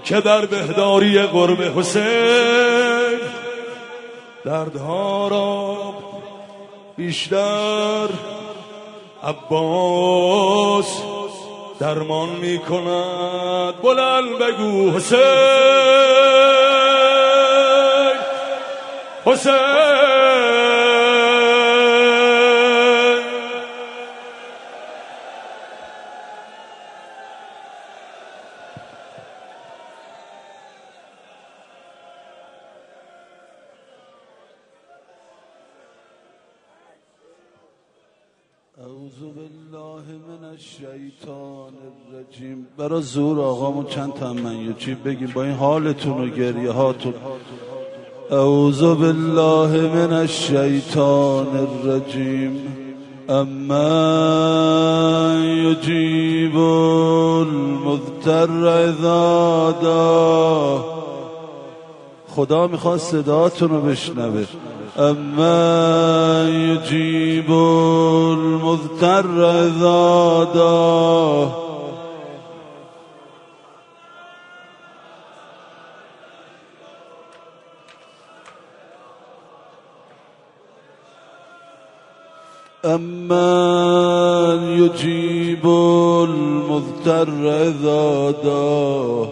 که در بهداری قرب حسین دردها را بیشتر عباس درمان می کند. بلند بگو حسین حسین. اعوذ بالله من الشیطان الرجیم. برای زور آقامون چند تا من بگیم با این حالتون و گریه هاتون. اعوذ بالله من الشیطان الرجیم. اما یجیب المضطر اذا دعا. خدا میخواد صداتون رو بشنوه. اما یجیب المضطر اذا دعا. اما یجیب المضطر اذا دعا.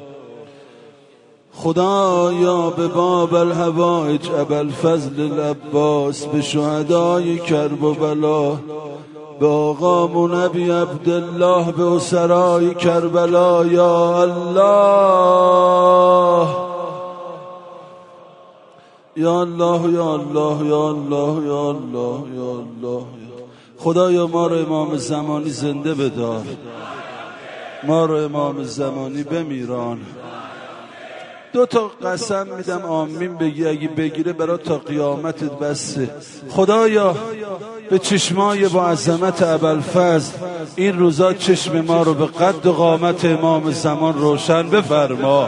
خدایا به باب الحوائج ابوالفضل العباس، به شهدای کرب و بلا، به آقامون ابی عبدالله، به اسرای کربلا، یا الله یا الله یا الله یا الله یا الله یا الله. خدایا ما رو امام زمانی زنده بدار، ما رو امام زمانی بمیران. 2 تا قسم میدم آمین بگی، اگه بگیره برای تا قیامتت بسه. خدایا به چشمای با عظمت ابوالفضل این روزا چشم ما رو به قد و قامت امام زمان روشن بفرما.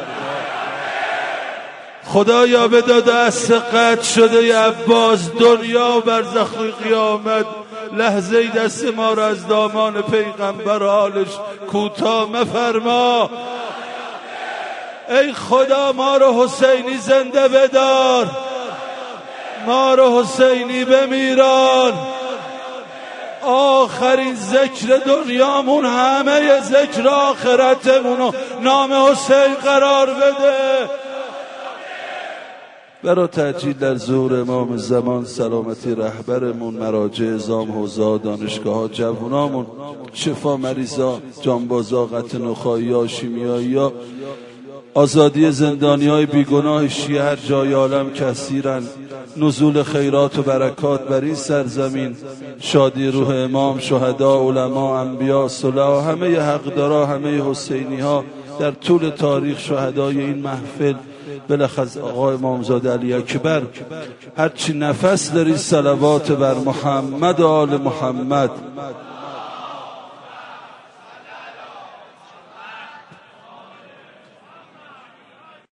خدایا به دست قطع شده ی عباس دنیا و برزخ قیامت لحظه دست ما رو از دامان پیغمبر حالش کوتاه مفرما. ای خدا ما رو حسینی زنده بدار، ما رو حسینی بمیران. آخرین ذکر دنیامون همه ذکر آخرتمونو نام حسین قرار بده. برای تأجیل در ظهور امام زمان، سلامتی رهبرمون، مراجع ازام، حوزه، دانشگاه ها، جوانامون، شفا مریضا، جانبازا، قطع نخایی ها، شیمیایی ها، آزادی زندانی های بیگناه شیعه هر جای عالم کثیرن، نزول خیرات و برکات بر این سرزمین، شادی روح امام، شهدا، علما، انبیا، صلح، همه حقدارا، همه حسینی ها در طول تاریخ، شهدای این محفل، بلخص آقا امامزاده علی اکبر. هرچی نفس داری صلوات بر محمد و آل محمد.